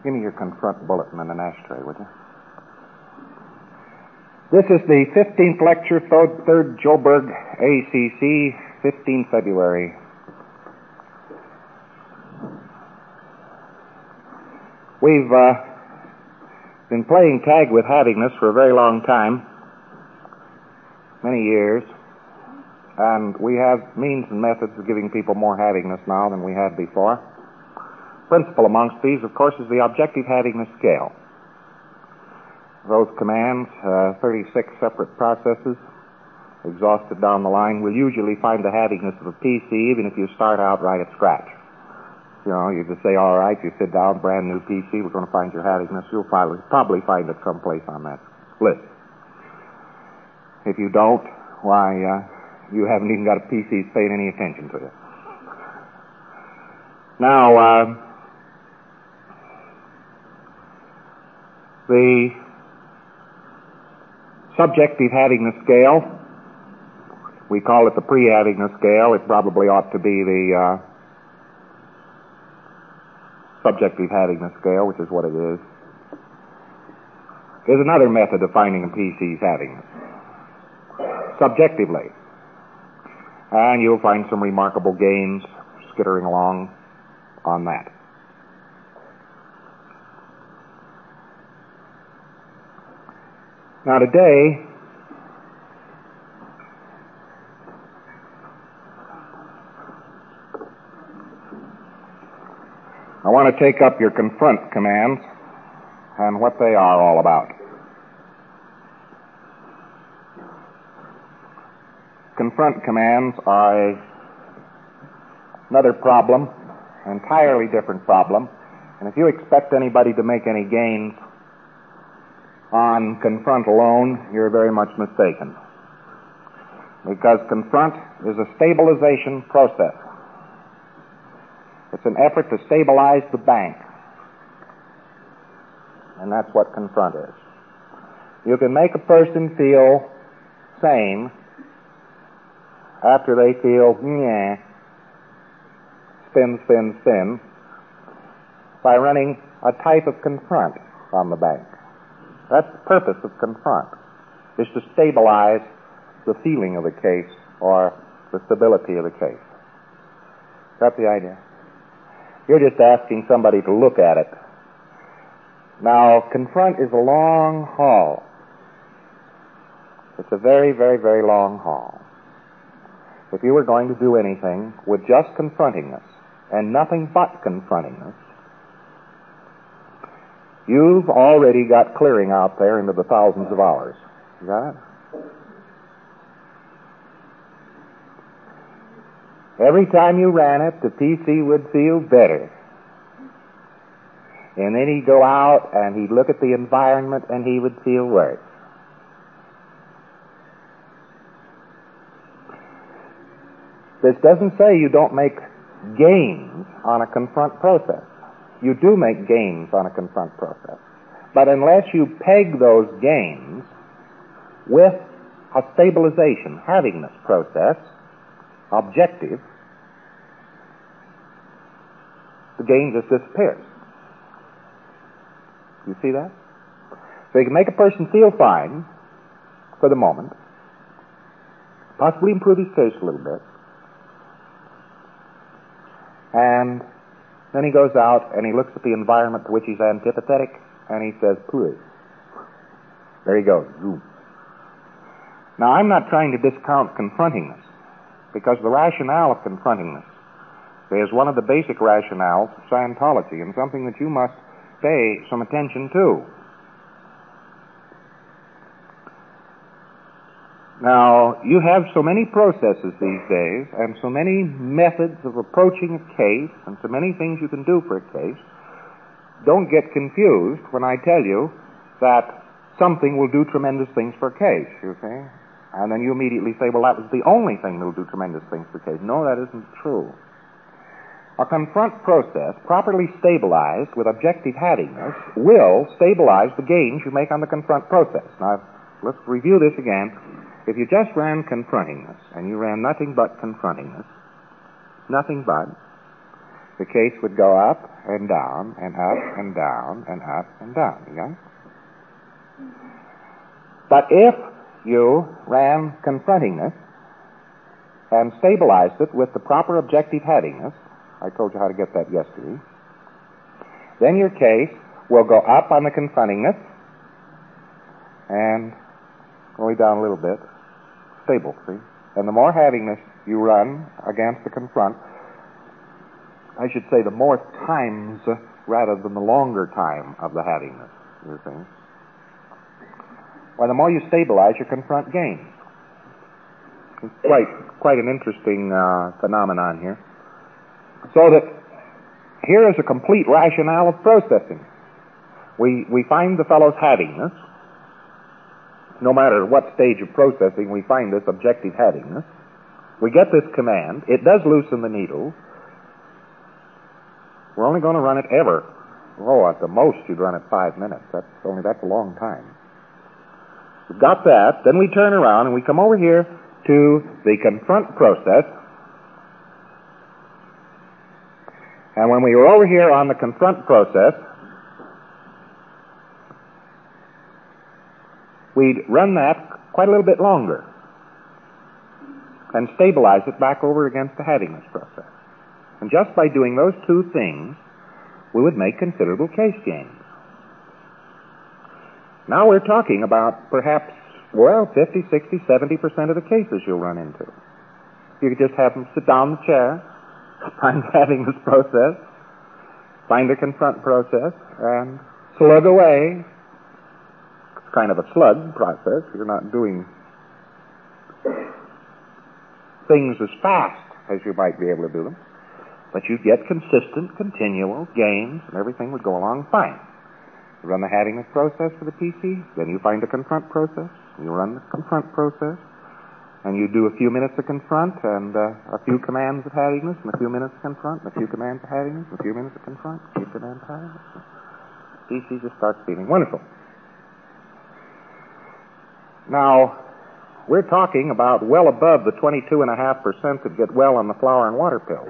Give me your confront bulletin and an ashtray, would you? This is the 15th lecture, 3rd Joburg ACC, 15 February. We've been playing tag with havingness for a very long time, many years, and we have means and methods of giving people more havingness now than we had before. Principal amongst these, of course, is the objective havingness scale. Those commands, 36 separate processes, exhausted down the line, will usually find the havingness of a PC even if you start out right at scratch. You know, you just say, all right, you sit down, brand new PC, we're going to find your havingness. You'll probably find it someplace on that list. If you don't, why, you haven't even got a PC that's paying any attention to you. Now, the subjective havingness scale, we call it the pre-havingness scale. It probably ought to be the subjective havingness scale, which is what it is another method of finding a PC's havingness, subjectively. And you'll find some remarkable gains skittering along on that. Now today, I want to take up your confront commands and what they are all about. Confront commands are another problem, an entirely different problem, and if you expect anybody to make any gains on confront alone, you're very much mistaken. Because confront is a stabilization process. It's an effort to stabilize the bank. And that's what confront is. You can make a person feel sane after they feel, spin, by running a type of confront on the bank. That's the purpose of confront, is to stabilize the feeling of the case or the stability of the case. Is that the idea? You're just asking somebody to look at it. Now, confront is a long haul. It's a very, very, very long haul. If you were going to do anything with just confronting us and nothing but confronting us, you've already got clearing out there into the thousands of hours. You got it? Every time you ran it, the PC would feel better. And then he'd go out and he'd look at the environment and he would feel worse. This doesn't say you don't make gains on a confront process. You do make gains on a confront process. But unless you peg those gains with a stabilization, havingness process, objective, the gain just disappears. You see that? So you can make a person feel fine for the moment, possibly improve his case a little bit, and then he goes out and he looks at the environment to which he's antipathetic and he says, please. There he goes. Zoom. Now, I'm not trying to discount confrontingness, because the rationale of confrontingness is one of the basic rationales of Scientology and something that you must pay some attention to. Now, you have so many processes these days and so many methods of approaching a case and so many things you can do for a case. Don't get confused when I tell you that something will do tremendous things for a case, you see. And then you immediately say, well, that was the only thing that will do tremendous things for a case. No, that isn't true. A confront process, properly stabilized with objective havingness, will stabilize the gains you make on the confront process. Now, let's review this again. If you just ran confrontingness, and you ran nothing but confrontingness, nothing but, the case would go up and down and up and down and up and down. You got it? But if you ran confrontingness and stabilized it with the proper objective headingness, I told you how to get that yesterday, then your case will go up on the confrontingness and go down a little bit, stable, see? And the more headingness you run against the confront, I should say the more times rather than the longer time of the headingness, you see? Well, the more you stabilize, your confront gains. It's quite an interesting phenomenon here. So that here is a complete rationale of processing. We find the fellow's headingness. No matter what stage of processing, we find this objective headingness. We get this command. It does loosen the needle. We're only going to run it ever. Oh, at the most, you'd run it 5 minutes. That's a long time. We've got that. Then we turn around and we come over here to the confront process. And when we were over here on the confront process, we'd run that quite a little bit longer and stabilize it back over against the headingness process. And just by doing those two things, we would make considerable case gains. Now we're talking about perhaps, 50, 60, 70% of the cases you'll run into. You could just have them sit down in the chair, find the headingness process, find the confront process, and slug away. It's kind of a slug process. You're not doing things as fast as you might be able to do them. But you get consistent, continual gains, and everything would go along fine. You run the headingness process for the PC, then you find the confront process, you run the confront process, and you do a few minutes of confront, and a few commands of headingness, and a few minutes of confront, and a few commands of headingness, and a few minutes of confront, a few commands of headingness. PC just starts feeling wonderful. Now, we're talking about well above the 22.5% that get well on the flour and water pills.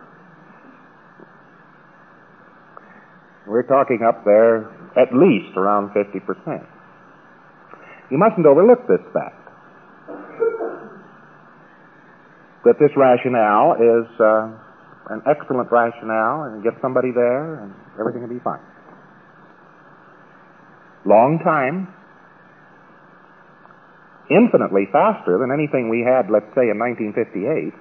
We're talking up there at least around 50%. You mustn't overlook this fact, that this rationale is an excellent rationale, and get somebody there, and everything will be fine. Long time, infinitely faster than anything we had, let's say, in 1958,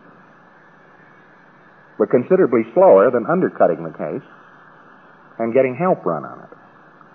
but considerably slower than undercutting the case and getting help run on it.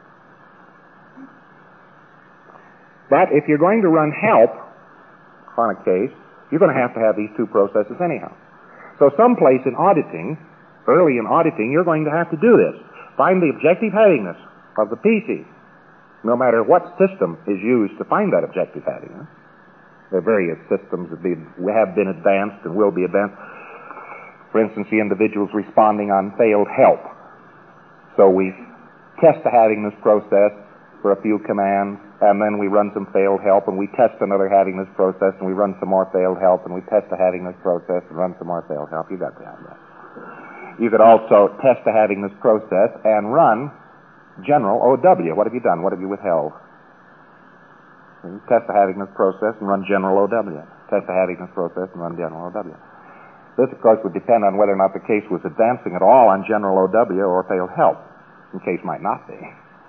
But if you're going to run help on a case, you're going to have these two processes anyhow. So someplace in auditing, early in auditing, you're going to have to do this. Find the objective headingness of the PC, no matter what system is used to find that objective headingness. There are various systems that have been advanced and will be advanced. For instance, the individual's responding on failed help. So we test the headingness process for a few commands, and then we run some failed help, and we test another headingness process, and we run some more failed help, and we test the headingness process and run some more failed help. You got the idea. You could also test the headingness process and run general OW. What have you done? What have you withheld? You test the headingness process and run general OW. Test the headingness process and run general OW. This, of course, would depend on whether or not the case was advancing at all on general OW or failed help. The case might not be.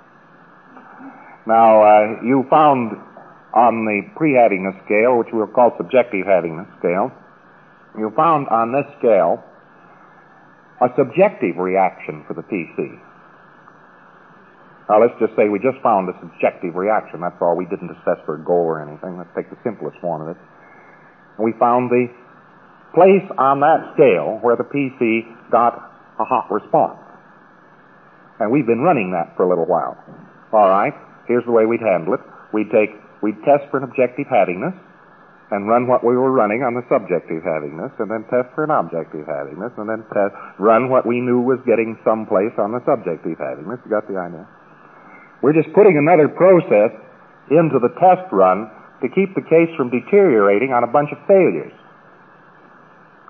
Now, you found on the pre-headingness scale, which we'll call subjective headingness scale, you found on this scale a subjective reaction for the PC. Now, let's just say we just found a subjective reaction. That's all. We didn't assess for a goal or anything. Let's take the simplest form of it. We found the place on that scale where the PC got a hot response. And we've been running that for a little while. All right, here's the way we'd handle it. We'd test for an objective headingness and run what we were running on the subjective headingness, and then test for an objective headingness, and then run what we knew was getting someplace on the subjective headingness. You got the idea? We're just putting another process into the test run to keep the case from deteriorating on a bunch of failures.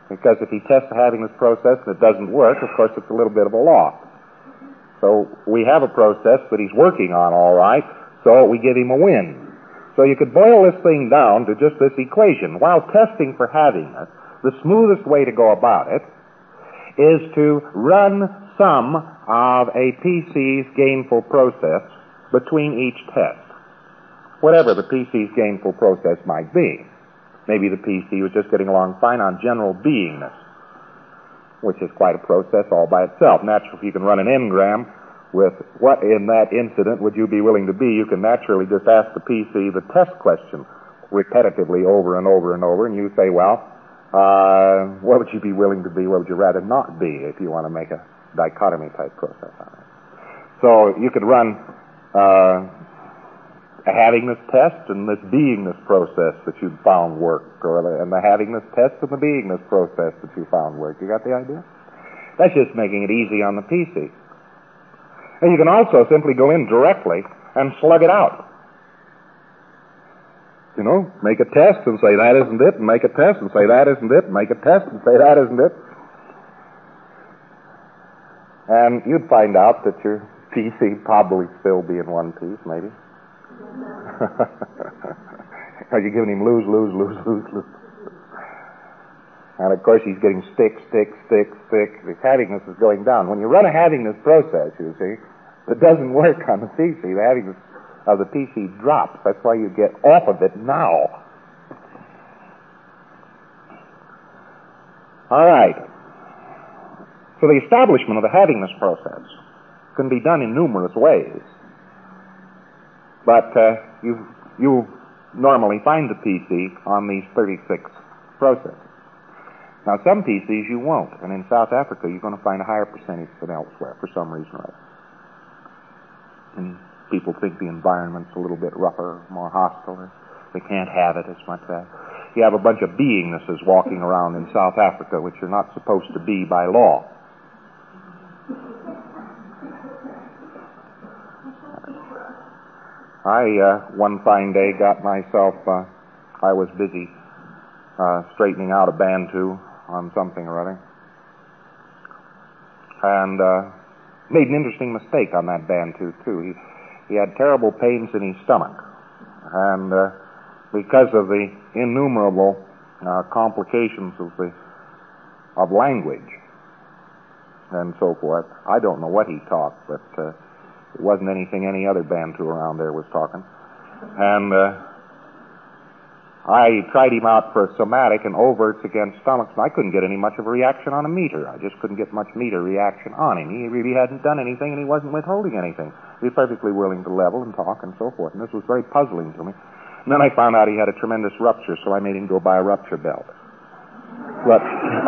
Because if he tests the havingness process and it doesn't work, of course it's a little bit of a loss. So we have a process that he's working on all right, so we give him a win. So you could boil this thing down to just this equation. While testing for havingness, the smoothest way to go about it is to run some of a PC's gainful process between each test, whatever the PC's gainful process might be. Maybe the PC was just getting along fine on general beingness, which is quite a process all by itself. Naturally, if you can run an n-gram with what in that incident would you be willing to be, you can naturally just ask the PC the test question repetitively over and over and over, and you say, well, what would you be willing to be, what would you rather not be, if you want to make a dichotomy type process on it. So you could run a havingness test and this beingness process that you'd found work, and the havingness test and the beingness process that you found work. You got the idea? That's just making it easy on the PC. And you can also simply go in directly and slug it out. You know, make a test and say that isn't it, and make a test and say that isn't it, and make a test and say that isn't it. And you'd find out that your PC probably still be in one piece, maybe. Are you giving him lose? And of course he's getting stick. His havingness is going down. When you run a havingness process, you see, it doesn't work on the PC. The havingness of the PC drops. That's why you get off of it now. All right. So the establishment of the havingness process can be done in numerous ways. But you normally find the PC on these 36 processes. Now, some PCs you won't, and in South Africa you're going to find a higher percentage than elsewhere for some reason or other. And people think the environment's a little bit rougher, more hostile, or they can't have it as much as. You have a bunch of beingnesses walking around in South Africa which are not supposed to be by law. I, one fine day, got myself, I was busy straightening out a Bantu on something or other, and made an interesting mistake on that Bantu, too. He had terrible pains in his stomach, and because of the innumerable complications of language and so forth, I don't know what he talked, but it wasn't anything any other Bantu around there was talking. And I tried him out for somatic and overts against stomachs, and I couldn't get any much of a reaction on a meter. I just couldn't get much meter reaction on him. He really hadn't done anything, and he wasn't withholding anything. He was perfectly willing to level and talk and so forth, and this was very puzzling to me. And then I found out he had a tremendous rupture, so I made him go buy a rupture belt. But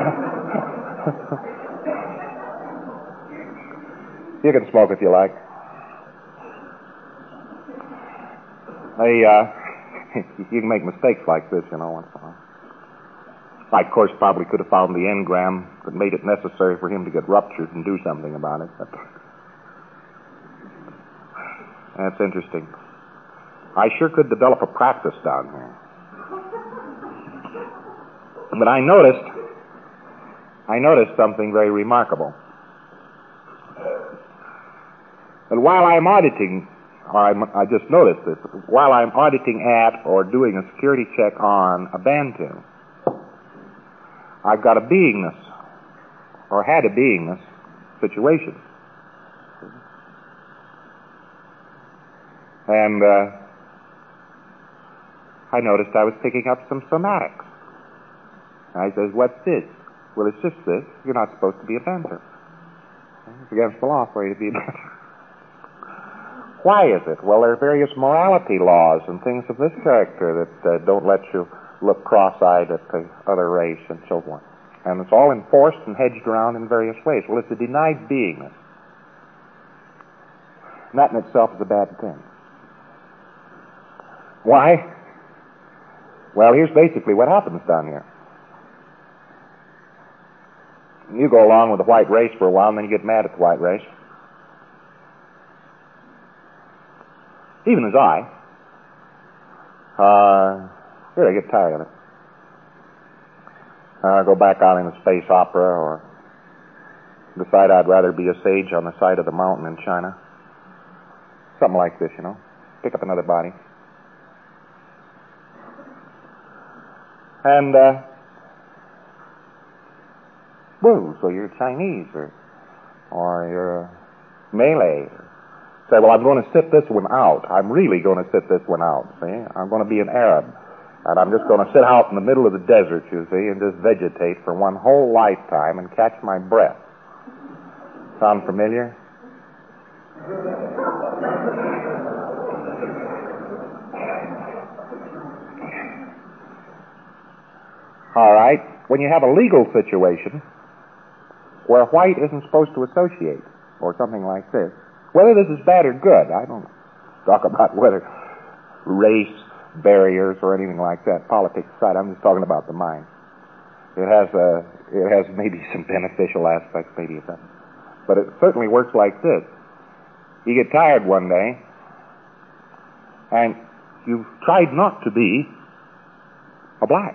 you can smoke if you like. You can make mistakes like this, you know, once in a while. I, of course, probably could have found the engram that made it necessary for him to get ruptured and do something about it. But that's interesting. I sure could develop a practice down here. But I noticed something very remarkable. And while I'm auditing, I just noticed this, while I'm auditing at or doing a security check on a Bantu, I've got a beingness, or had a beingness situation. And I noticed I was picking up some somatics. And I says, what's this? Well, it's just this. You're not supposed to be a Bantu. It's against the law for you to be a Bantu. Why is it? Well, there are various morality laws and things of this character that don't let you look cross-eyed at the other race and so forth. And it's all enforced and hedged around in various ways. Well, it's a denied beingness. And that in itself is a bad thing. Why? Well, here's basically what happens down here. You go along with the white race for a while, and then you get mad at the white race. Even as I get tired of it. go back out in a space opera, or decide I'd rather be a sage on the side of the mountain in China. Something like this, you know. Pick up another body. And, woo, so you're Chinese, or you're Malay. Say, well, I'm going to sit this one out. I'm really going to sit this one out, see? I'm going to be an Arab. And I'm just going to sit out in the middle of the desert, you see, and just vegetate for one whole lifetime and catch my breath. Sound familiar? All right. When you have a legal situation where white isn't supposed to associate, or something like this, whether this is bad or good, I don't talk about whether race, barriers, or anything like that, politics aside, I'm just talking about the mind. It has maybe some beneficial aspects, maybe it doesn't. But it certainly works like this. You get tired one day, and you've tried not to be a black.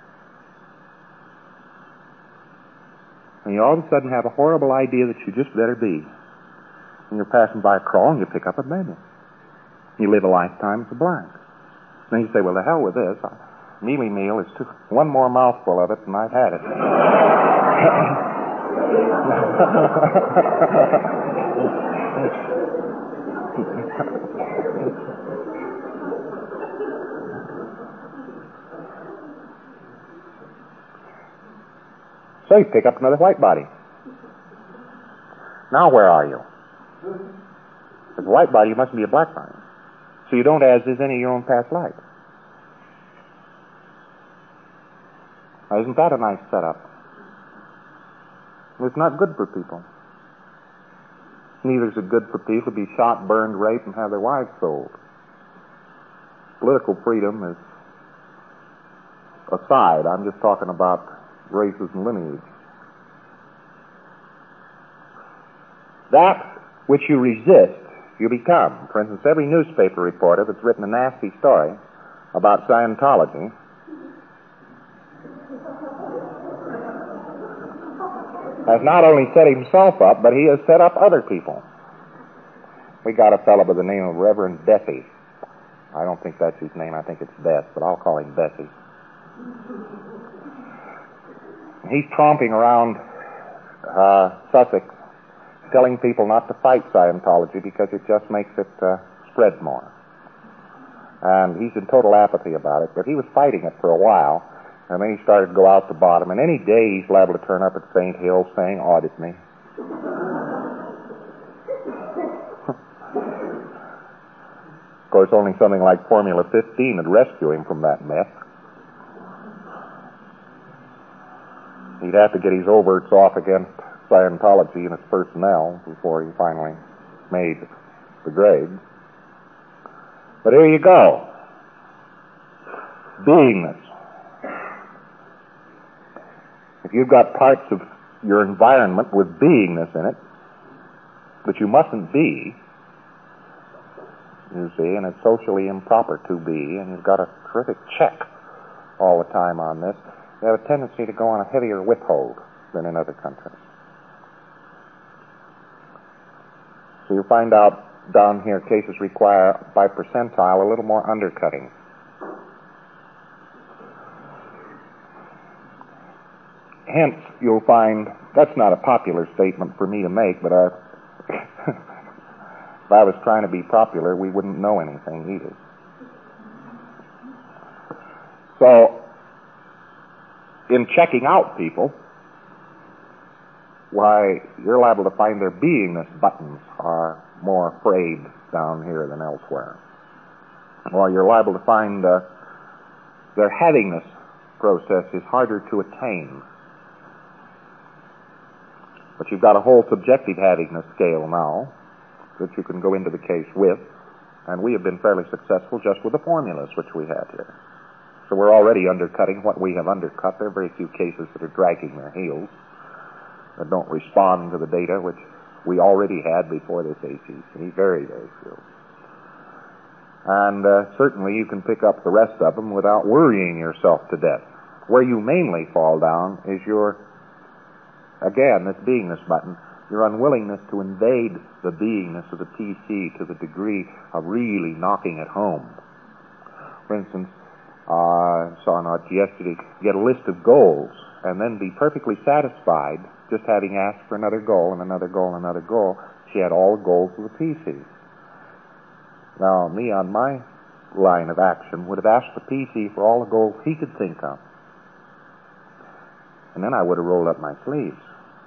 And you all of a sudden have a horrible idea that you just better be. And you're passing by a crawl, and you pick up a menu. You live a lifetime as a black. Then you say, well, the hell with this. Mealy meal is one more mouthful of it, and I've had it. So you pick up another white body. Now where are you? As a white body, you must be a black body. So you don't as is any of your own past life. Now, isn't that a nice setup? It's not good for people. Neither is it good for people to be shot, burned, raped, and have their wives sold. Political freedom is aside. I'm just talking about races and lineage. That which you resist, you become. For instance, every newspaper reporter that's written a nasty story about Scientology has not only set himself up, but he has set up other people. We got a fellow by the name of Reverend Bessie. I don't think that's his name. I think it's Bess, but I'll call him Bessie. He's tromping around Sussex telling people not to fight Scientology because it just makes it spread more. And he's in total apathy about it, but he was fighting it for a while, and then he started to go out the bottom, and any day he's liable to turn up at St. Hills saying, audit me. Of course, only something like Formula 15 would rescue him from that mess. He'd have to get his overts off against Scientology and its personnel before he finally made the grade. But here you go. Beingness. If you've got parts of your environment with beingness in it that you mustn't be, you see, and it's socially improper to be, and you've got a terrific check all the time on this, you have a tendency to go on a heavier withhold than in other countries. So you find out down here cases require, by percentile, a little more undercutting. Hence, you'll find, that's not a popular statement for me to make, but if I was trying to be popular, we wouldn't know anything either. So, in checking out people, why, you're liable to find their beingness buttons are more frayed down here than elsewhere. Or you're liable to find their havingness process is harder to attain. But you've got a whole subjective havingness scale now that you can go into the case with, and we have been fairly successful just with the formulas which we have here. So we're already undercutting what we have undercut. There are very few cases that are dragging their heels, that don't respond to the data which we already had before this ACC. Very, very few. And certainly you can pick up the rest of them without worrying yourself to death. Where you mainly fall down is this beingness button, your unwillingness to invade the beingness of the PC to the degree of really knocking it home. For instance, I saw an art yesterday, get a list of goals and then be perfectly satisfied just having asked for another goal and another goal and another goal. She had all the goals of the PC. Now, me on my line of action would have asked the PC for all the goals he could think of. And then I would have rolled up my sleeves.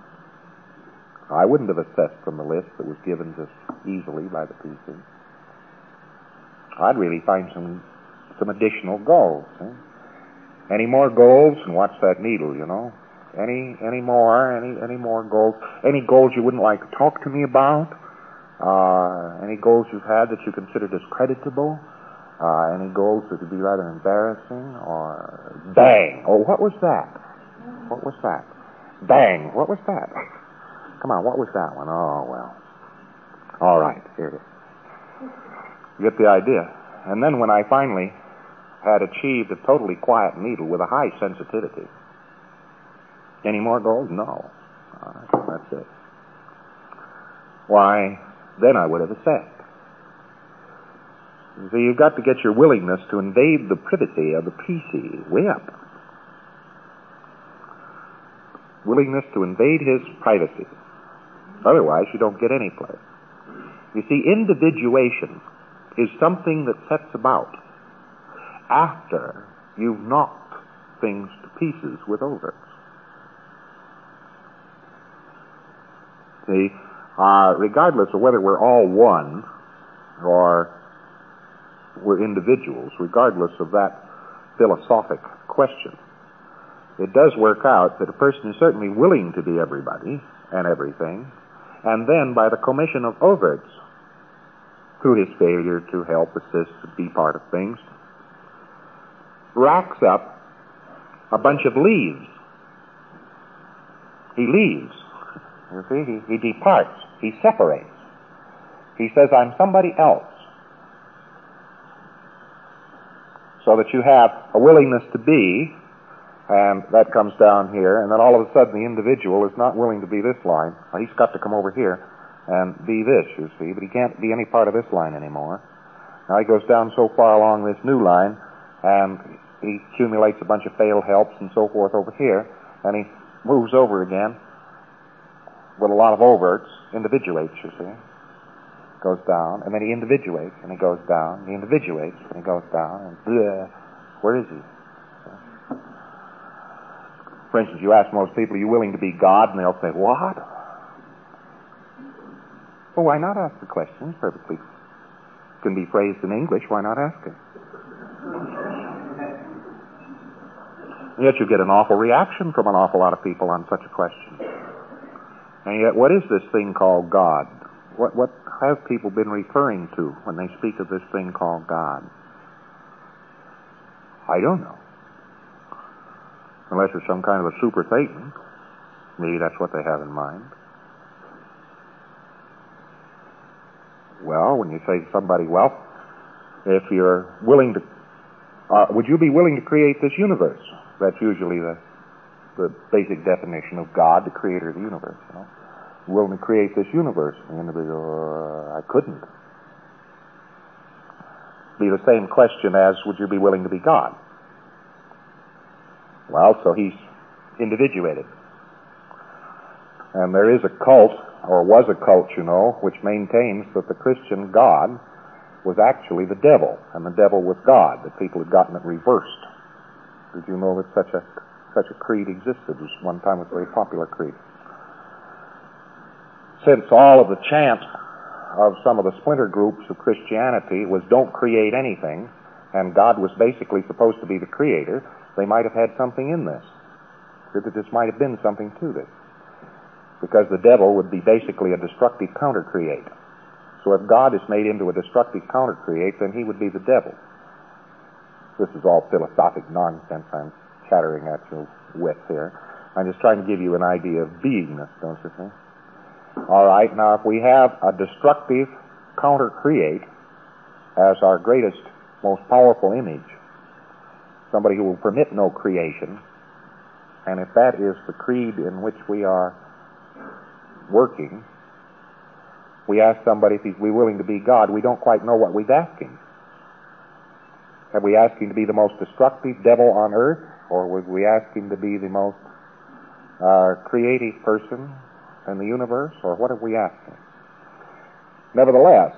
I wouldn't have assessed from the list that was given just easily by the PC. I'd really find some additional goals. Any more goals? And watch that needle, you know. Any more goals? Any goals you wouldn't like to talk to me about? Any goals you've had that you consider discreditable? Any goals that would be rather embarrassing? Or bang! Oh, what was that? What was that? Bang! What was that? Come on, what was that one? Oh, well. All right, here it is. You get the idea. And then when I finally had achieved a totally quiet needle with a high sensitivity, any more goals? No. All right, that's it. Why, then I would have assessed. You see, you've got to get your willingness to invade the privacy of the PC way up. Willingness to invade his privacy. Otherwise, you don't get any place. You see, individuation is something that sets about after you've knocked things to pieces with others. See, regardless of whether we're all one or we're individuals, regardless of that philosophic question, it does work out that a person is certainly willing to be everybody and everything, and then by the commission of overts, through his failure to help, assist, be part of things, racks up a bunch of leaves. He leaves. You see, he departs. He separates. He says, I'm somebody else. So that you have a willingness to be, and that comes down here, and then all of a sudden the individual is not willing to be this line. Well, he's got to come over here and be this, you see, but he can't be any part of this line anymore. Now he goes down so far along this new line, and he accumulates a bunch of failed helps and so forth over here, and he moves over again with a lot of overts, individuates, you see. Goes down, and then he individuates, and he goes down, he individuates, and he goes down, and where is he? For instance, you ask most people, are you willing to be God? And they'll say, what? Well, why not ask the question? Perfectly can be phrased in English. Why not ask it? And yet you get an awful reaction from an awful lot of people on such a question. And yet, what is this thing called God? What have people been referring to when they speak of this thing called God? I don't know. Unless it's some kind of a super Satan. Maybe that's what they have in mind. Well, when you say to somebody, well, if you're willing to, would you be willing to create this universe? That's usually the basic definition of God, the creator of the universe. You know? Willing to create this universe. And the individual, I couldn't. Be the same question as, would you be willing to be God? Well, so he's individuated. And there is a cult, or was a cult, you know, which maintains that the Christian God was actually the devil, and the devil was God, that people had gotten it reversed. Did you know that such a creed existed? It was one time a very popular creed. Since all of the chant of some of the splinter groups of Christianity was don't create anything, and God was basically supposed to be the creator, they might have had something in this. That this might have been something to this. Because the devil would be basically a destructive counter-create. So if God is made into a destructive counter-create, then he would be the devil. This is all philosophic nonsense I'm chattering at you with here. I'm just trying to give you an idea of beingness, don't you think? All right, now if we have a destructive counter-create as our greatest, most powerful image, somebody who will permit no creation, and if that is the creed in which we are working, we ask somebody if he's willing to be God, we don't quite know what we've asked him. Have we asked him to be the most destructive devil on earth, or would we ask him to be the most creative person in the universe, or what have we asked him? Nevertheless,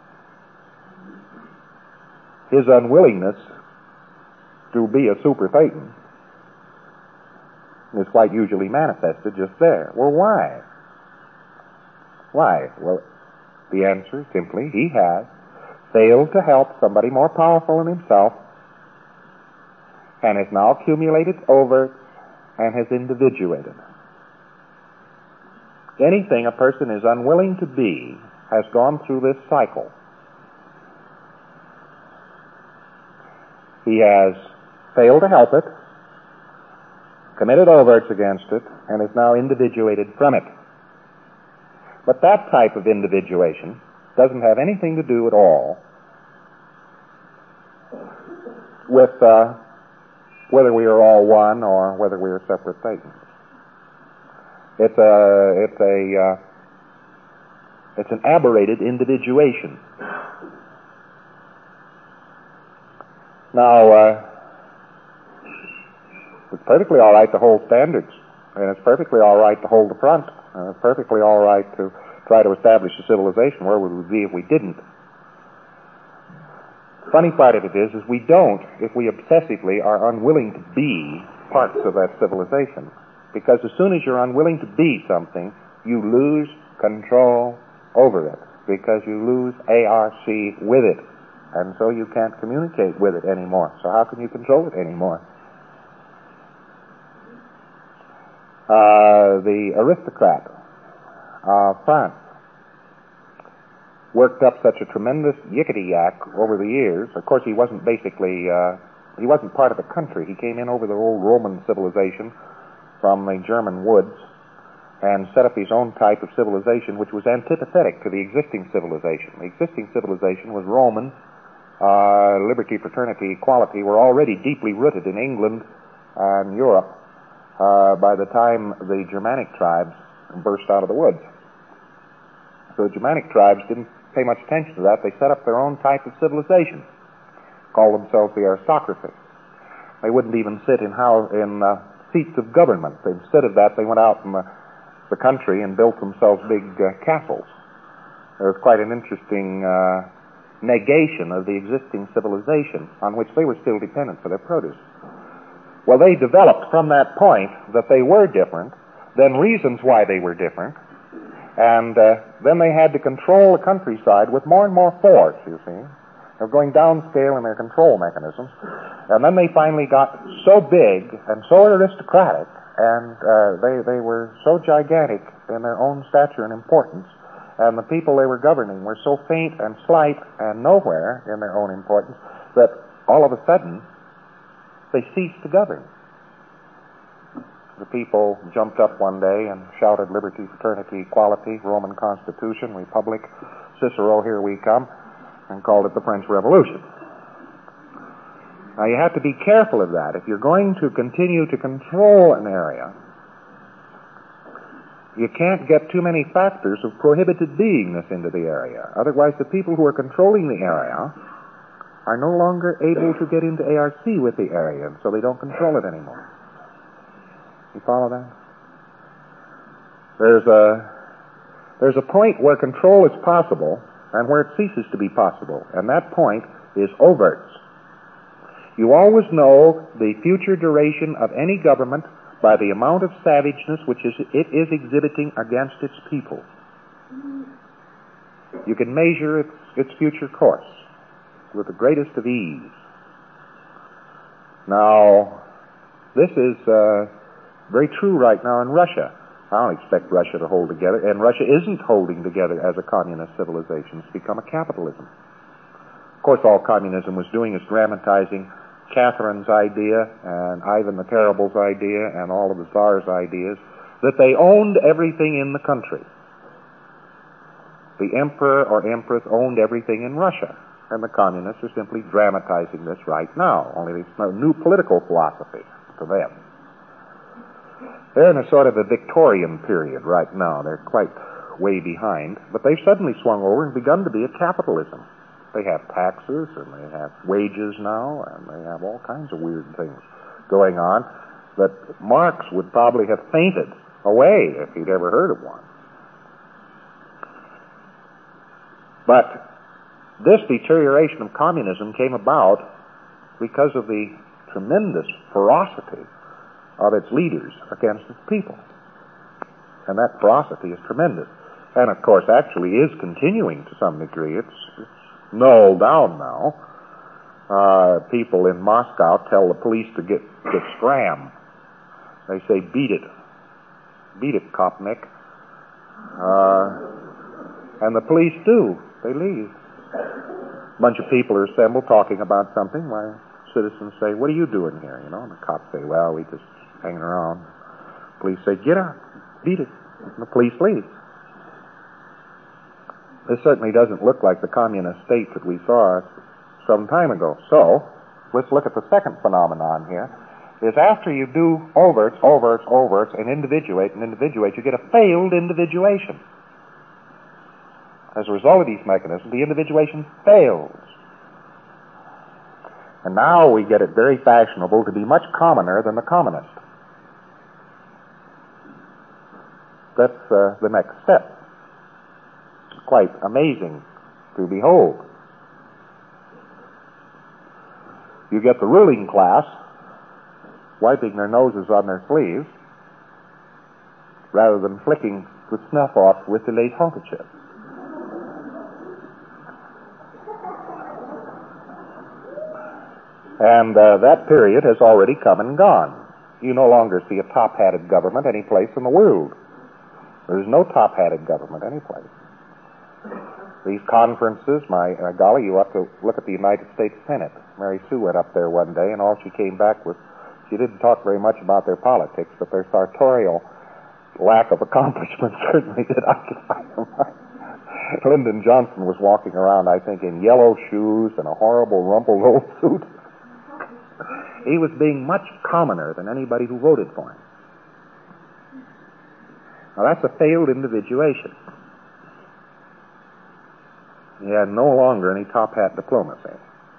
his unwillingness to be a super Satan is quite usually manifested just there. Well, why? Why? Well, the answer is simply he has failed to help somebody more powerful than himself and has now accumulated over and has individuated. Anything a person is unwilling to be has gone through this cycle. He has failed to help it, committed overts against it, and is now individuated from it. But that type of individuation doesn't have anything to do at all with whether we are all one or whether we are separate Satans. It's an aberrated individuation. Now, it's perfectly all right to hold standards, and it's perfectly all right to hold the front, and it's perfectly all right to try to establish a civilization. Where would we be if we didn't? The funny part of it is we don't if we obsessively are unwilling to be parts of that civilization. Because as soon as you're unwilling to be something, you lose control over it, because you lose ARC with it, and so you can't communicate with it anymore. So how can you control it anymore? The aristocrat of France worked up such a tremendous yickety-yak over the years. Of course, he wasn't he wasn't part of the country. He came in over the old Roman civilization from the German woods and set up his own type of civilization, which was antipathetic to the existing civilization. The existing civilization was Roman. Liberty, fraternity, equality were already deeply rooted in England and Europe by the time the Germanic tribes burst out of the woods. So the Germanic tribes didn't pay much attention to that. They set up their own type of civilization, called themselves the aristocracy. They wouldn't even sit in seats of government. Instead of that, they went out in the country and built themselves big castles. There was quite an interesting negation of the existing civilization on which they were still dependent for their produce. Well, they developed from that point that they were different, then reasons why they were different, and then they had to control the countryside with more and more force, you see. They're going downscale in their control mechanisms, and then they finally got so big and so aristocratic, and they were so gigantic in their own stature and importance, and the people they were governing were so faint and slight and nowhere in their own importance that all of a sudden they ceased to govern. The people jumped up one day and shouted liberty, fraternity, equality, Roman Constitution, Republic, Cicero, here we come, and called it the French Revolution. Now you have to be careful of that. If you're going to continue to control an area, you can't get too many factors of prohibited beingness into the area. Otherwise, the people who are controlling the area are no longer able to get into ARC with the area, and so they don't control it anymore. You follow that? There's a point where control is possible and where it ceases to be possible, and that point is overts. You always know the future duration of any government by the amount of savageness which it is exhibiting against its people. You can measure its future course with the greatest of ease. Now, this is very true right now in Russia. I don't expect Russia to hold together, and Russia isn't holding together as a communist civilization. It's become a capitalism. Of course, all communism was doing is dramatizing Catherine's idea and Ivan the Terrible's idea and all of the Tsar's ideas that they owned everything in the country. The emperor or empress owned everything in Russia. And the communists are simply dramatizing this right now, only it's a new political philosophy to them. They're in a sort of a Victorian period right now. They're quite way behind, but they've suddenly swung over and begun to be a capitalism. They have taxes, and they have wages now, and they have all kinds of weird things going on that Marx would probably have fainted away if he'd ever heard of one. But this deterioration of communism came about because of the tremendous ferocity of its leaders against its people. And that ferocity is tremendous. And, of course, actually is continuing to some degree. It's nulled down now. People in Moscow tell the police to get scram. They say, beat it. Beat it, Kopnik. And the police do. They leave. A bunch of people are assembled talking about something. My citizens say, what are you doing here? You know, and the cops say, well, we just hanging around. Police say, get out. Beat it. And the police leave. This certainly doesn't look like the communist state that we saw some time ago. So, let's look at the second phenomenon here, is after you do overts, and individuate, you get a failed individuation. As a result of these mechanisms, the individuation fails. And now we get it very fashionable to be much commoner than the commonest. That's the next step. Quite amazing to behold. You get the ruling class wiping their noses on their sleeves rather than flicking the snuff off with the lace handkerchief. And that period has already come and gone. You no longer see a top-hatted government any place in the world. There's no top-hatted government any place. These conferences, my golly, you ought to look at the United States Senate. Mary Sue went up there one day, and all she came back with, she didn't talk very much about their politics, but their sartorial lack of accomplishment certainly did occupy her mind. Lyndon Johnson was walking around, I think, in yellow shoes and a horrible rumpled old suit. He was being much commoner than anybody who voted for him. Now, that's a failed individuation. He had no longer any top-hat diplomacy.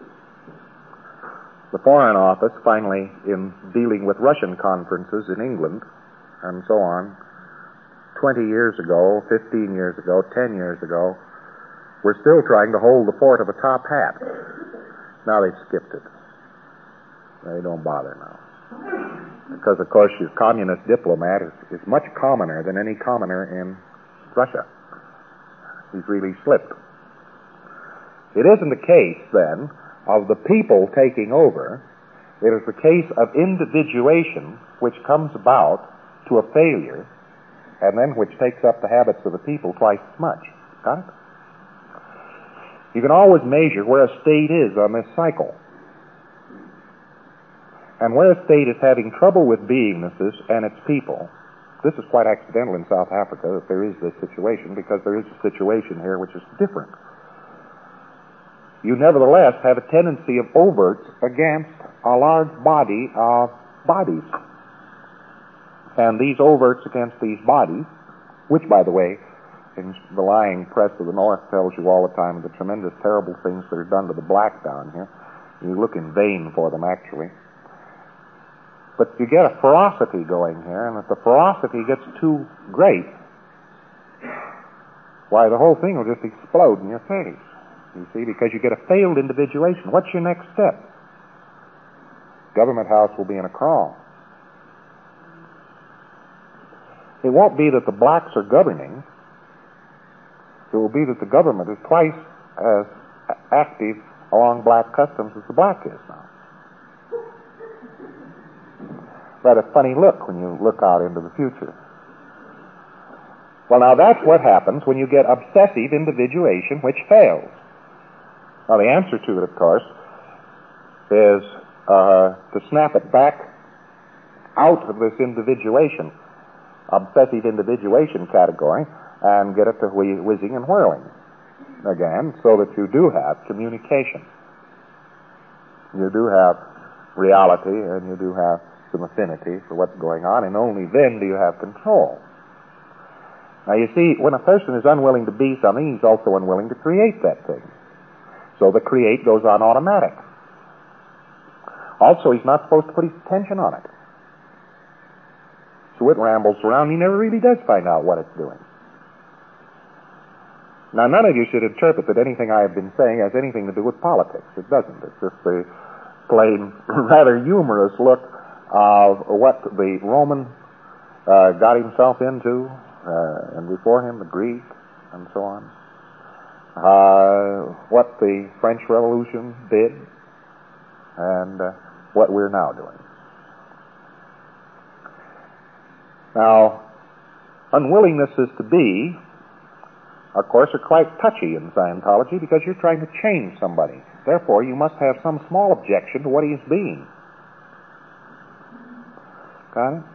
The Foreign Office, finally, in dealing with Russian conferences in England and so on, 20 years ago, 15 years ago, 10 years ago, were still trying to hold the fort of a top hat. Now they've skipped it. They don't bother now. Because, of course, your communist diplomat is much commoner than any commoner in Russia. He's really slipped. It isn't the case, then, of the people taking over. It is the case of individuation which comes about to a failure and then which takes up the habits of the people twice as much. Got it? You can always measure where a state is on this cycle. And where a state is having trouble with beingnesses and its people, this is quite accidental in South Africa that there is this situation, because there is a situation here which is different. You nevertheless have a tendency of overts against a large body of bodies. And these overts against these bodies, which, by the way, in the lying press of the North tells you all the time the tremendous, terrible things that are done to the black down here. You look in vain for them, actually. But you get a ferocity going here, and if the ferocity gets too great, why, the whole thing will just explode in your face, you see, because you get a failed individuation. What's your next step? Government House will be in a crawl. It won't be that the blacks are governing. It will be that the government is twice as active along black customs as the black is now. Rather funny look when you look out into the future. Well, now that's what happens when you get obsessive individuation, which fails. Now the answer to it, of course, is to snap it back out of this individuation, obsessive individuation category, and get it to whizzing and whirling. again, so that you do have communication. You do have reality, and you do have some affinity for what's going on, and only then do you have control. Now, you see, when a person is unwilling to be something, he's also unwilling to create that thing. So the create goes on automatic. Also, he's not supposed to put his attention on it. So it rambles around. He never really does find out what it's doing. Now, none of you should interpret that anything I have been saying has anything to do with politics. It doesn't. It's just a plain, rather humorous look of what the Roman got himself into, and before him the Greek, and so on. What the French Revolution did, and what we're now doing. Now, unwillingnesses to be, of course, are quite touchy in Scientology because you're trying to change somebody. Therefore, you must have some small objection to what he is being. Got it?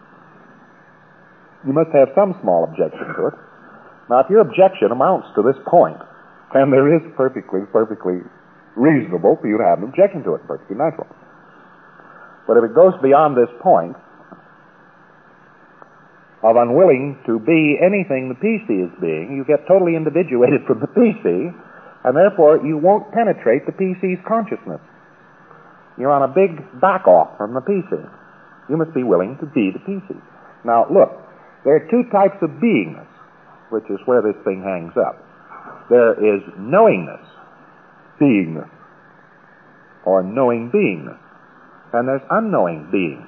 You must have some small objection to it. Now, if your objection amounts to this point, and there is perfectly reasonable for you to have an objection to it, perfectly natural. But if it goes beyond this point of unwilling to be anything the PC is being, you get totally individuated from the PC, and therefore you won't penetrate the PC's consciousness. You're on a big back-off from the PC. You must be willing to be the PC. Now, look, there are two types of beingness, which is where this thing hangs up. There is knowingness, beingness, or knowing beingness, and there's unknowing beingness.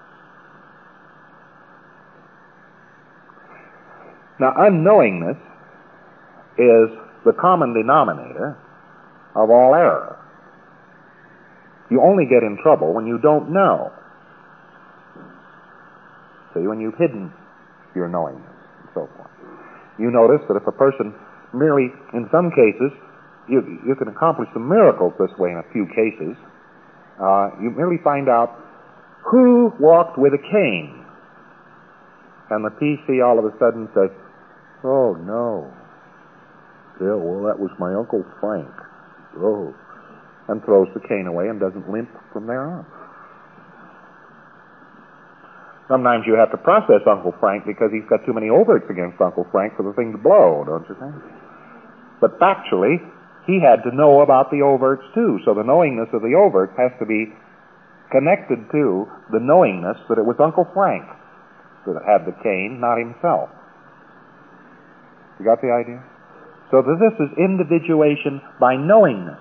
Now, unknowingness is the common denominator of all error. You only get in trouble when you don't know. See, when you've hidden your knowingness and so forth. You notice that if a person merely, in some cases, you can accomplish some miracles this way in a few cases. You merely find out who walked with a cane. And the PC all of a sudden says, "Oh, no. Yeah, well, that was my Uncle Frank." Oh. And throws the cane away and doesn't limp from there on. Sometimes you have to process Uncle Frank because he's got too many overts against Uncle Frank for the thing to blow, don't you think? But factually, he had to know about the overts too, so the knowingness of the overts has to be connected to the knowingness that it was Uncle Frank that had the cane, not himself. You got the idea? So that this is individuation by knowingness.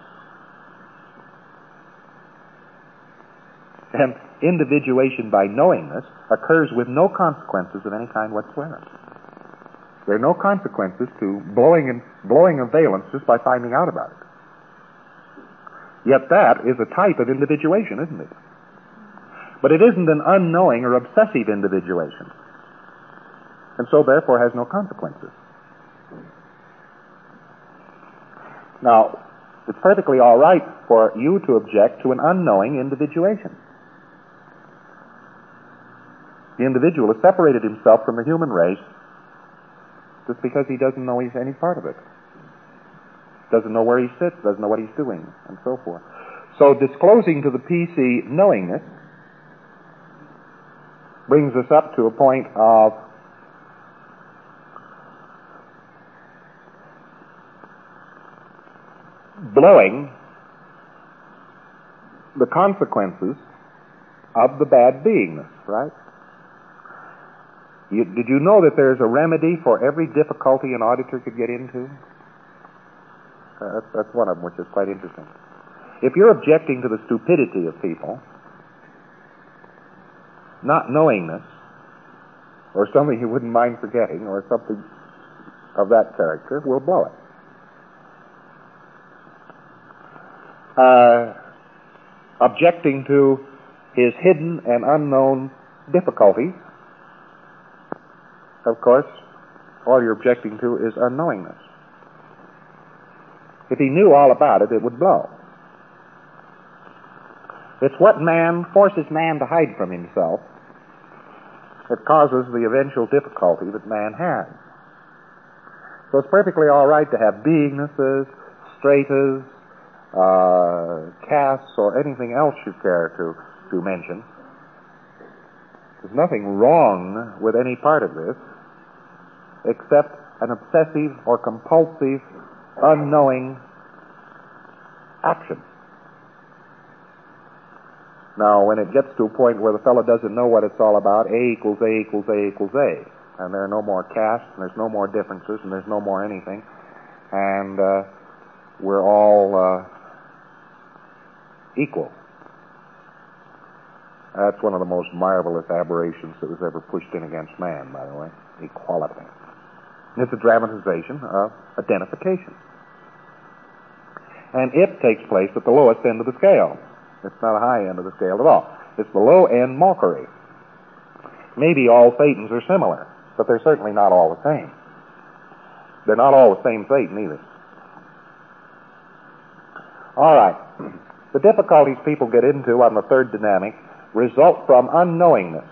And individuation by knowingness occurs with no consequences of any kind whatsoever. There are no consequences to blowing a valence just by finding out about it. Yet that is a type of individuation, isn't it? But it isn't an unknowing or obsessive individuation. And so therefore has no consequences. Now, it's perfectly all right for you to object to an unknowing individuation. The individual has separated himself from the human race just because he doesn't know he's any part of it. Doesn't know where he sits, doesn't know what he's doing, and so forth. So disclosing to the PC knowingness brings us up to a point of blowing the consequences of the bad beingness, right? Did you know that there's a remedy for every difficulty an auditor could get into? That's one of them, which is quite interesting. If you're objecting to the stupidity of people, not knowingness, or something you wouldn't mind forgetting, or something of that character, will blow it. Objecting to his hidden and unknown difficulties, of course, all you're objecting to is unknowingness. If he knew all about it, it would blow. It's what forces man to hide from himself that causes the eventual difficulty that man has. So it's perfectly all right to have beingnesses, stratas, castes, or anything else you care to mention. There's nothing wrong with any part of this except an obsessive or compulsive, unknowing action. Now, when it gets to a point where the fellow doesn't know what it's all about, A equals A equals A equals A, and there are no more castes, and there's no more differences, and there's no more anything, and we're all equal. That's one of the most marvelous aberrations that was ever pushed in against man, by the way, equality. It's a dramatization of identification. And it takes place at the lowest end of the scale. It's not a high end of the scale at all. It's the low-end mockery. Maybe all Satans are similar, but they're certainly not all the same. They're not all the same Satan either. All right. The difficulties people get into on the third dynamic result from unknowingness.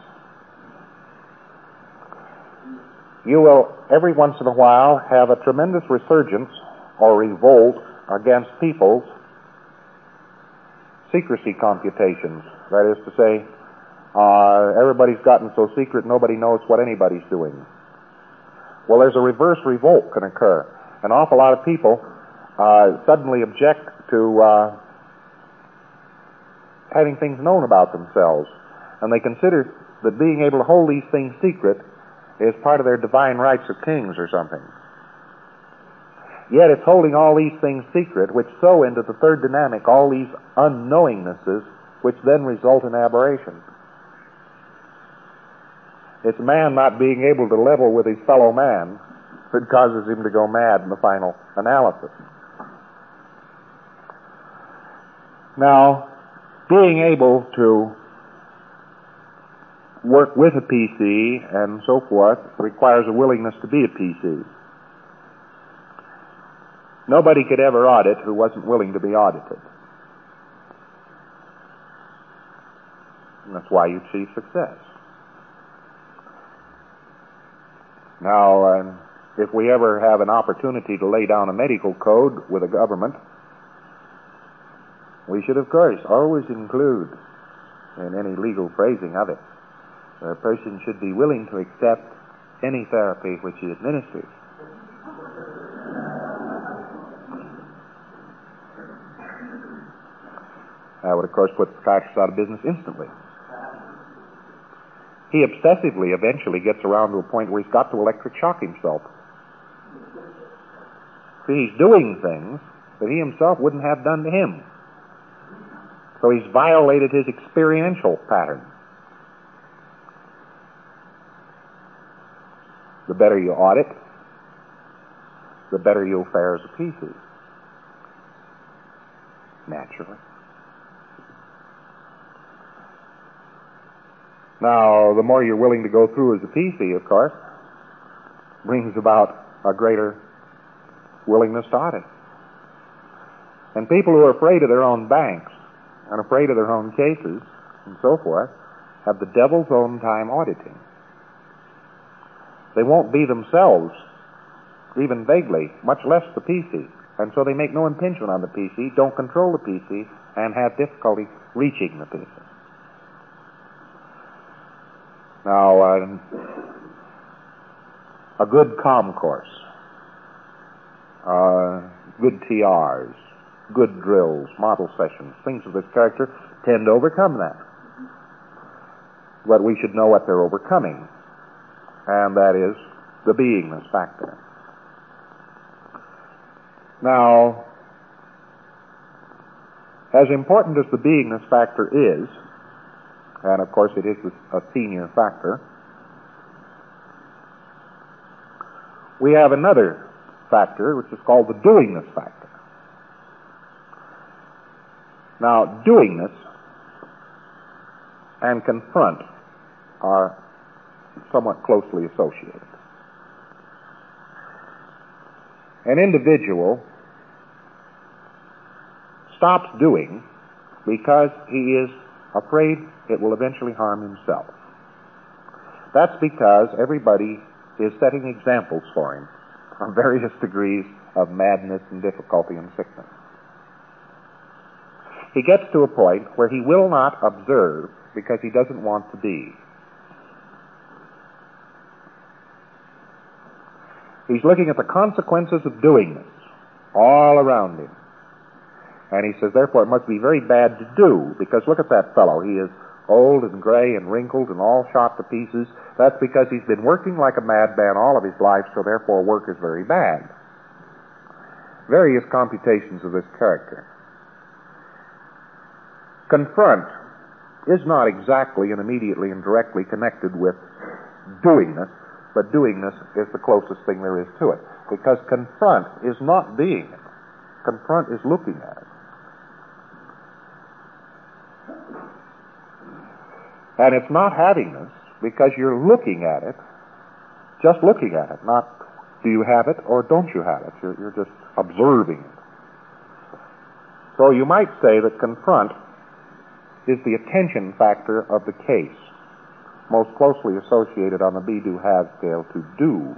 You will, every once in a while, have a tremendous resurgence or revolt against people's secrecy computations. That is to say, everybody's gotten so secret nobody knows what anybody's doing. Well, there's a reverse revolt can occur. An awful lot of people suddenly object to having things known about themselves, and they consider that being able to hold these things secret is part of their divine rights of kings or something. Yet it's holding all these things secret which sow into the third dynamic all these unknowingnesses which then result in aberration. It's man not being able to level with his fellow man that causes him to go mad in the final analysis. Now, being able to work with a PC and so forth requires a willingness to be a PC. Nobody could ever audit who wasn't willing to be audited. And that's why you achieve success. Now, if we ever have an opportunity to lay down a medical code with a government, we should, of course, always include in any legal phrasing of it, a person should be willing to accept any therapy which he administers. That would, of course, put the psychiatrist out of business instantly. He obsessively eventually gets around to a point where he's got to electric shock himself. See, he's doing things that he himself wouldn't have done to him. So he's violated his experiential pattern. The better you audit, the better you'll fare as a PC. Naturally. Now, the more you're willing to go through as a PC, of course, brings about a greater willingness to audit. And people who are afraid of their own banks and afraid of their own cases and so forth have the devil's own time auditing. They won't be themselves, even vaguely, much less the PC. And so they make no impingement on the PC, don't control the PC, and have difficulty reaching the PC. Now, a good comm course, good TRs, good drills, model sessions, things of this character tend to overcome that. But we should know what they're overcoming, and that is the beingness factor. Now, as important as the beingness factor is, and of course it is a senior factor, we have another factor which is called the doingness factor. Now, doingness and confront are somewhat closely associated. An individual stops doing because he is afraid it will eventually harm himself. That's because everybody is setting examples for him of various degrees of madness and difficulty and sickness. He gets to a point where he will not observe because he doesn't want to be. He's looking at the consequences of doing this all around him. And he says, therefore, it must be very bad to do, because look at that fellow. He is old and gray and wrinkled and all shot to pieces. That's because he's been working like a madman all of his life, so therefore work is very bad. Various computations of this character. Confront is not exactly and immediately and directly connected with doingness, but doingness is the closest thing there is to it. Because confront is not being it. Confront is looking at it. And it's not having this because you're looking at it, just looking at it, not do you have it or don't you have it. You're just observing it. So you might say that confront is the attention factor of the case, most closely associated on the be-do-have scale to do.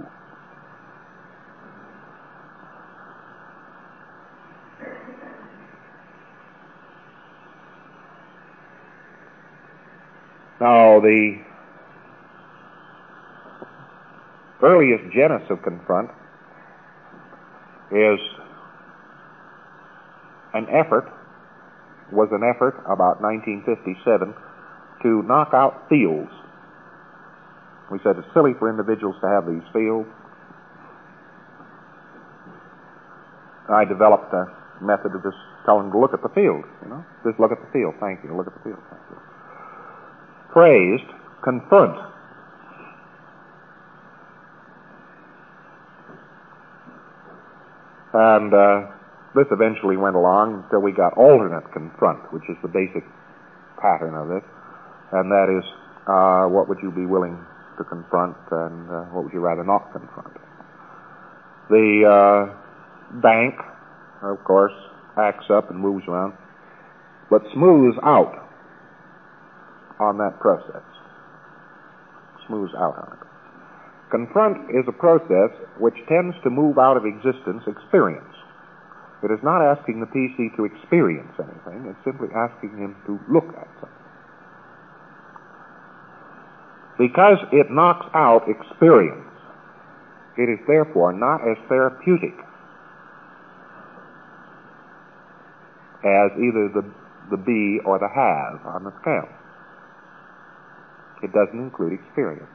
Now, the earliest genus of confront was an effort about 1957 to knock out fields. We said it's silly for individuals to have these fields. I developed a method of just telling them to look at the field, Just look at the field, thank you, look at the field, thank you. Praised, confront. And this eventually went along until we got alternate confront, which is the basic pattern of this. And that is, what would you be willing to confront and what would you rather not confront? The bank, of course, acts up and moves around, but smooths out on that process. Smooths out on it. Confront is a process which tends to move out of existence experience. It is not asking the PC to experience anything, it's simply asking him to look at something. Because it knocks out experience, it is therefore not as therapeutic as either the be or the have on the scale. It doesn't include experience.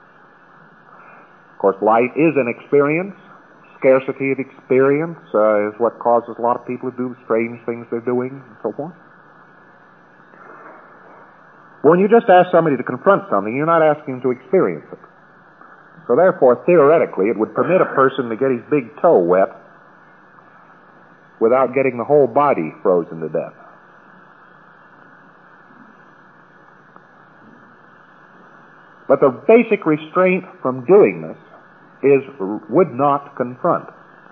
Of course, life is an experience. Scarcity of experience is what causes a lot of people to do strange things they're doing and so forth. When you just ask somebody to confront something, you're not asking them to experience it. So therefore, theoretically, it would permit a person to get his big toe wet without getting the whole body frozen to death. But the basic restraint from doing this is would not confront.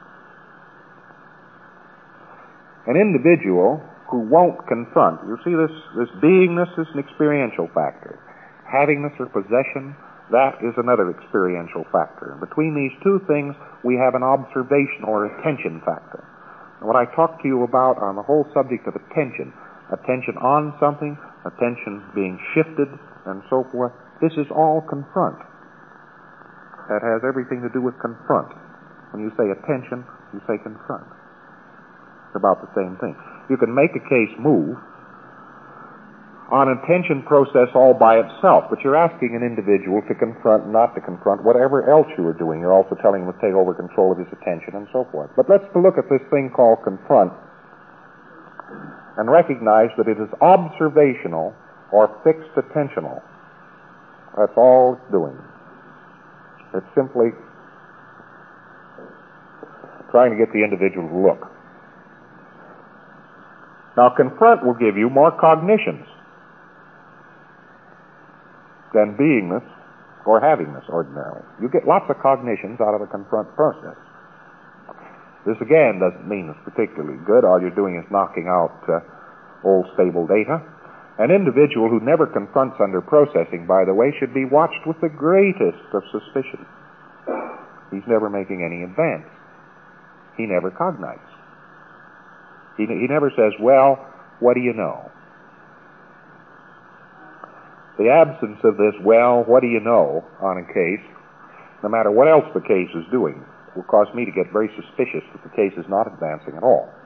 An individual who won't confront, you see this beingness is an experiential factor. Havingness or possession, that is another experiential factor. And between these two things, we have an observation or attention factor. And what I talked to you about on the whole subject of attention on something, attention being shifted, and so forth, this is all confront. That has everything to do with confront. When you say attention, you say confront. It's about the same thing. You can make a case move on an attention process all by itself, but you're asking an individual to confront, not to confront whatever else you are doing. You're also telling him to take over control of his attention and so forth. But let's look at this thing called confront and recognize that it is observational or fixed attentional. That's all it's doing. It's simply trying to get the individual to look. Now, confront will give you more cognitions than beingness or havingness ordinarily. You get lots of cognitions out of the confront process. This, again, doesn't mean it's particularly good. All you're doing is knocking out old stable data. An individual who never confronts under processing, by the way, should be watched with the greatest of suspicion. He's never making any advance. He never cognites. He never says, well, what do you know? The absence of this, well, what do you know, on a case, no matter what else the case is doing, will cause me to get very suspicious that the case is not advancing at all.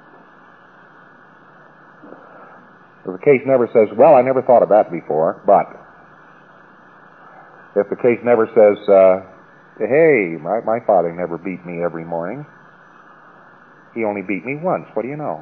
If the case never says, well, I never thought of that before, but if the case never says, hey, my father never beat me every morning. He only beat me once. What do you know?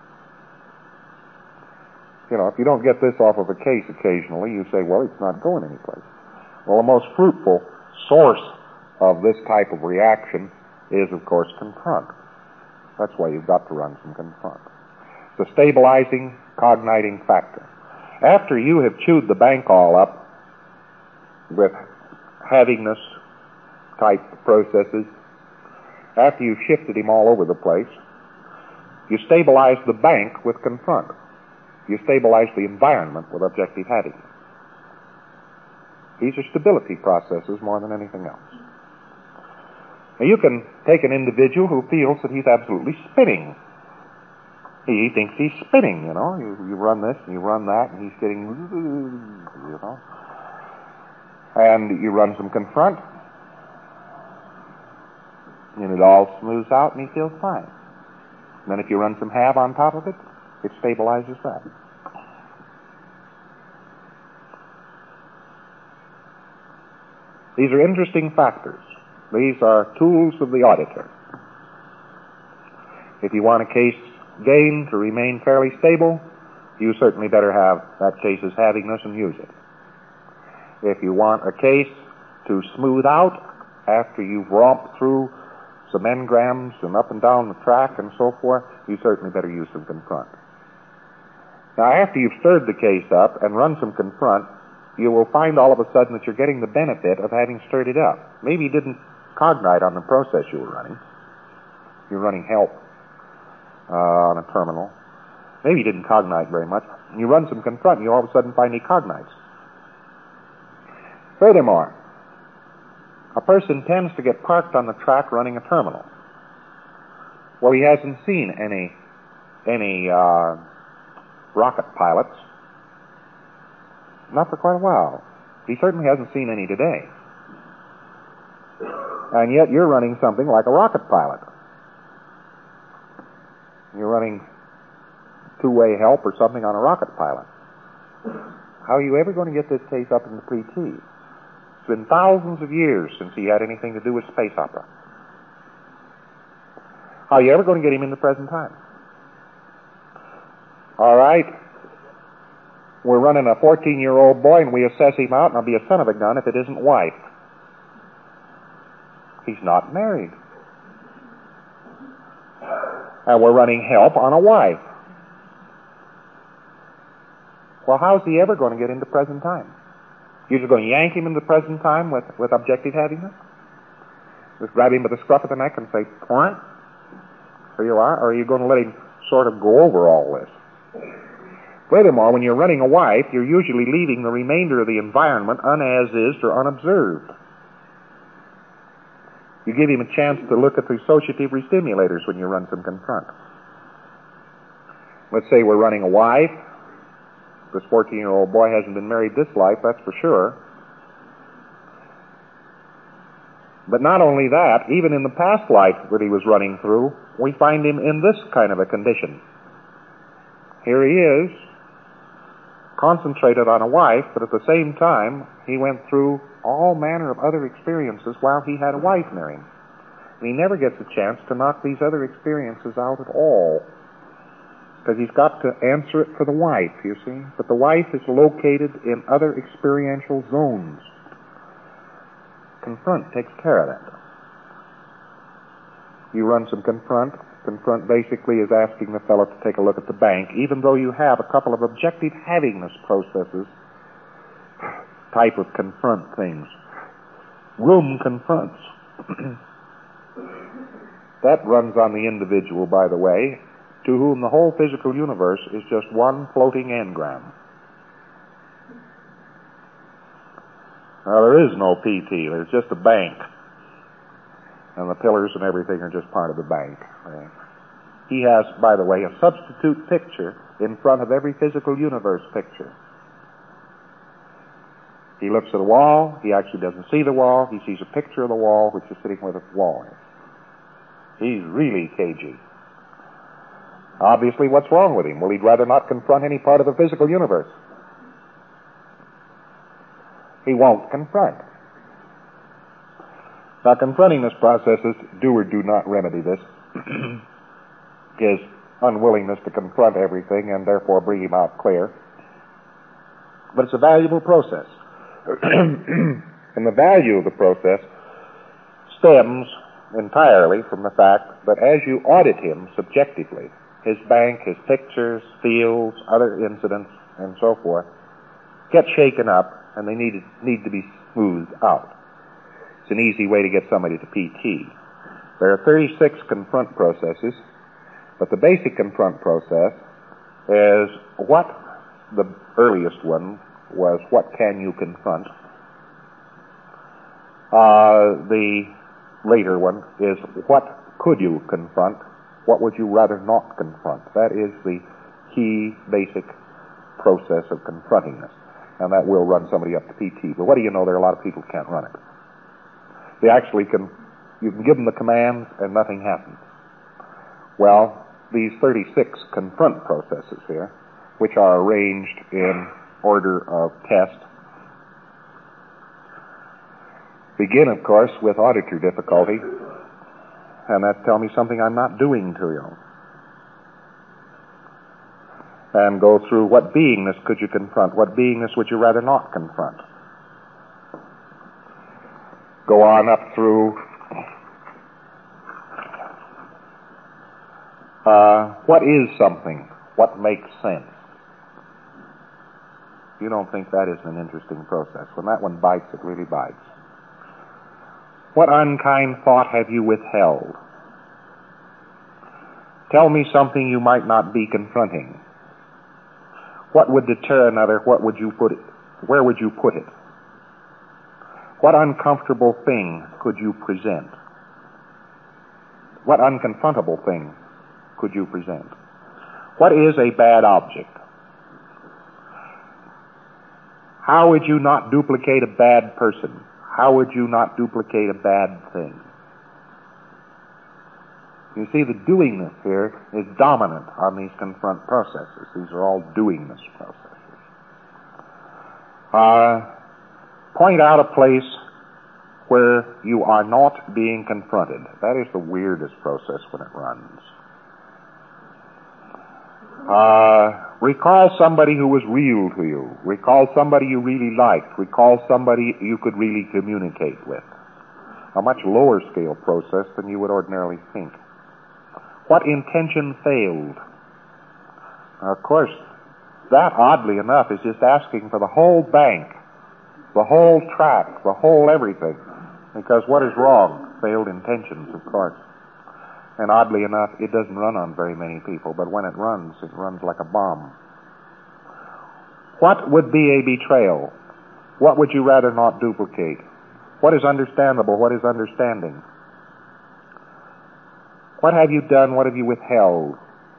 You know, if you don't get this off of a case occasionally, you say, well, it's not going anyplace. Well, the most fruitful source of this type of reaction is, of course, confront. That's why you've got to run some confront. It's a stabilizing, cogniting factor. After you have chewed the bank all up with havingness type processes, after you've shifted him all over the place, you stabilize the bank with confront. You stabilize the environment with objective havingness. These are stability processes more than anything else. Now, you can take an individual who feels that he's absolutely spinning. He thinks he's spinning, you know. You run this and you run that, and he's getting, you know. And you run some confront, and it all smooths out, and he feels fine. And then if you run some have on top of it, it stabilizes that. These are interesting factors. These are tools of the auditor. If you want a case gain to remain fairly stable, you certainly better have that case's havingness and use it. If you want a case to smooth out after you've romped through some engrams and up and down the track and so forth, you certainly better use some confront. Now, after you've stirred the case up and run some confront, you will find all of a sudden that you're getting the benefit of having stirred it up. Maybe you didn't cognite on the process you were running. You're running help on a terminal. Maybe you didn't cognite very much. You run some confront, and you all of a sudden find he cognites. Furthermore, a person tends to get parked on the track running a terminal. Well, he hasn't seen any rocket pilots. Not for quite a while. He certainly hasn't seen any today. And yet you're running something like a rocket pilot. You're running two-way help or something on a rocket pilot. How are you ever going to get this case up in the pre-T? It's been thousands of years since he had anything to do with space opera. How are you ever going to get him in the present time? All right. We're running a 14-year-old boy, and we assess him out, and I'll be a son of a gun if it isn't wife. He's not married. And we're running help on a wife. Well, how's he ever going to get into present time? You're just going to yank him into present time with objective havingness? Just grab him by the scruff of the neck and say, "Point, here you are," or are you going to let him sort of go over all this? Furthermore, when you're running a wife, you're usually leaving the remainder of the environment unas-is or unobserved. You give him a chance to look at the associative restimulators when you run some confront. Let's say we're running a wife. This 14-year-old boy hasn't been married this life, that's for sure. But not only that, even in the past life that he was running through, we find him in this kind of a condition. Here he is, concentrated on a wife, but at the same time, he went through all manner of other experiences while he had a wife near him. And he never gets a chance to knock these other experiences out at all, because he's got to answer it for the wife, you see. But the wife is located in other experiential zones. Confront takes care of that. You run some confront. Confront basically is asking the fellow to take a look at the bank, even though you have a couple of objective havingness processes, type of confront things. Room confronts. That runs on the individual, by the way, to whom the whole physical universe is just one floating engram. Now, there is no PT, there's just a bank. and the pillars and everything are just part of the bank. He has, by the way, a substitute picture in front of every physical universe picture. He looks at a wall, he actually doesn't see the wall, he sees a picture of the wall which is sitting where the wall is. He's really cagey. Obviously, what's wrong with him? Well, he'd rather not confront any part of the physical universe. He won't confront. Now, confronting this process is do or do not remedy this. His unwillingness to confront everything and therefore bring him out clear. But it's a valuable process. And the value of the process stems entirely from the fact that as you audit him subjectively, his bank, his pictures, fields, other incidents, and so forth, get shaken up, and they need to be smoothed out. It's an easy way to get somebody to PT. There are 36 confront processes, but the basic confront process is what the earliest one was, what can you confront? The later one is what could you confront? What would you rather not confront? That is the key basic process of confronting this. And that will run somebody up to PT. But what do you know? There are a lot of people who can't run it. They actually you can give them the commands and nothing happens. Well, these 36 confront processes here, which are arranged in order of test, begin, of course, with auditor difficulty, and that tell me something I'm not doing to you. And go through what beingness could you confront, what beingness would you rather not confront. Go on up through what is something, what makes sense. You don't think that is an interesting process. When that one bites, it really bites. What unkind thought have you withheld? Tell me something you might not be confronting. What would deter another? What would you put it? Where would you put it? What uncomfortable thing could you present? What unconfrontable thing could you present? What is a bad object? How would you not duplicate a bad person? How would you not duplicate a bad thing? You see, the doingness here is dominant on these confront processes. These are all doingness processes. Point out a place where you are not being confronted. That is the weirdest process when it runs. Recall somebody who was real to you. Recall somebody you really liked. Recall somebody you could really communicate with. A much lower scale process than you would ordinarily think. What intention failed? Of course, that, oddly enough, is just asking for the whole bank, the whole track, the whole everything. Because what is wrong? Failed intentions, of course. And oddly enough, it doesn't run on very many people, but when it runs like a bomb. What would be a betrayal? What would you rather not duplicate? What is understandable? What is understanding? What have you done? What have you withheld?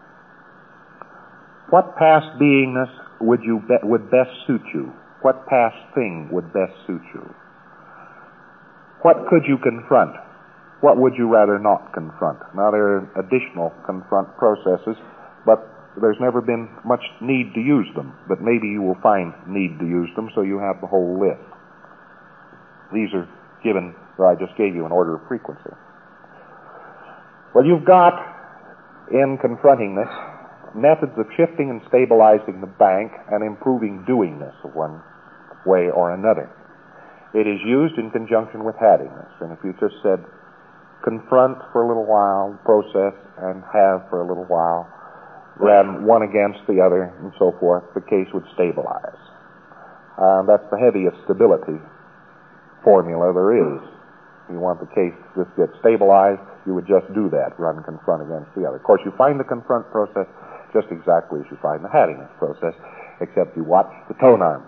What past beingness would best suit you? What past thing would best suit you? What could you confront? What would you rather not confront? Now, there are additional confront processes, but there's never been much need to use them. But maybe you will find need to use them, so you have the whole list. These are given, or I just gave you an order of frequency. Well, you've got, in confronting this, methods of shifting and stabilizing the bank and improving doingness of one way or another. It is used in conjunction with havingness. And if you just said, confront for a little while, process, and have for a little while, then one against the other, and so forth, the case would stabilize. That's the heaviest stability formula there is. You want the case to just get stabilized, you would just do that, run confront against the other. Of course, you find the confront process just exactly as you find the having process, except you watch the tone arm.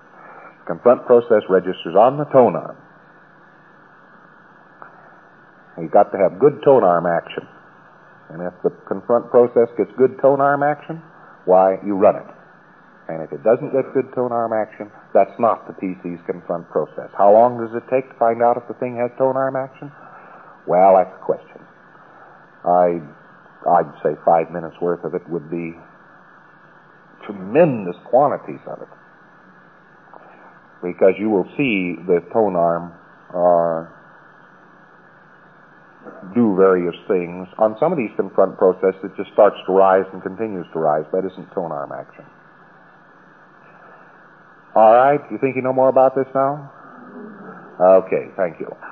The confront process registers on the tone arm. You've got to have good tone arm action. And if the confront process gets good tone arm action, why, you run it. And if it doesn't get good tone arm action, that's not the PC's confront process. How long does it take to find out if the thing has tone arm action? Well, that's the question. I'd say 5 minutes worth of it would be tremendous quantities of it. Because you will see the tone arm do various things. On some of these confront processes, it just starts to rise and continues to rise. That isn't tone arm action. All right, you think you know more about this now? Okay, thank you.